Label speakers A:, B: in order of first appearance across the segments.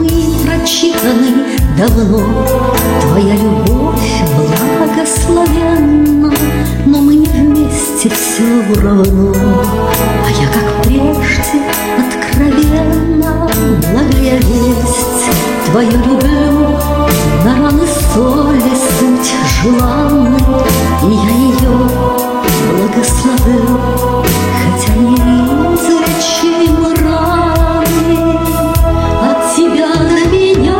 A: мы прочитаны давно. Твоя любовь благословенна, но мы не вместе все равно. А я, как прежде, откровенно, благая весть твою люблю. На раны соли суть желанной, и я ее благословлю, хотя неизлечим раны от тебя до меня.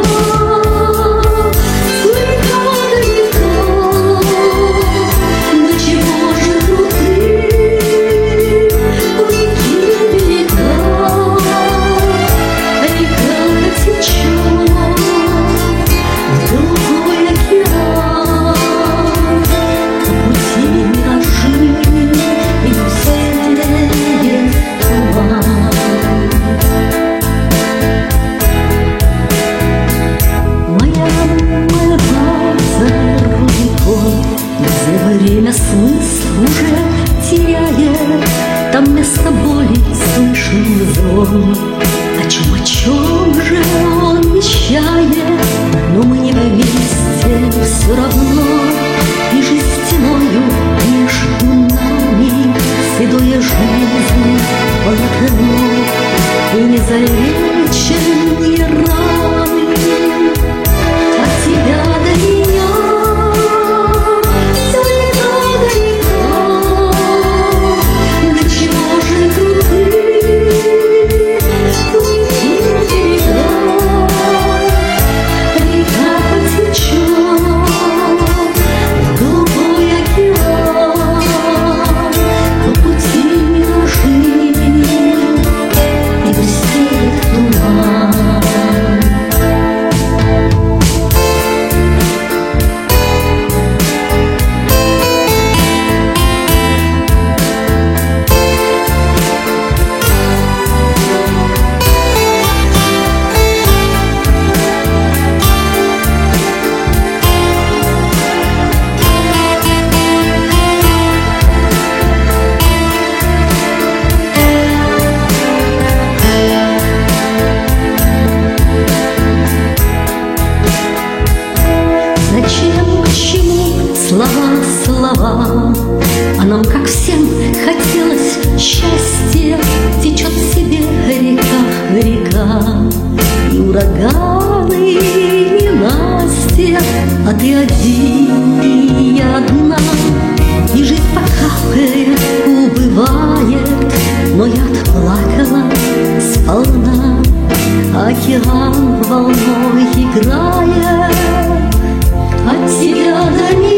A: Время смысл уже теряет, там место боли слышен звон. О чем же он вещает, но мы не вместе все равно. И жестяною между нами седое жизнь полотно, и незалеченные раны от тебя до меня. Слова, а нам, как всем, хотелось счастья. Течет себе река, и ураганы, и ненастья, а ты один, и я одна. И жизнь по капле убывает, но я отплакала сполна. Океан волной играет от тебя до меня.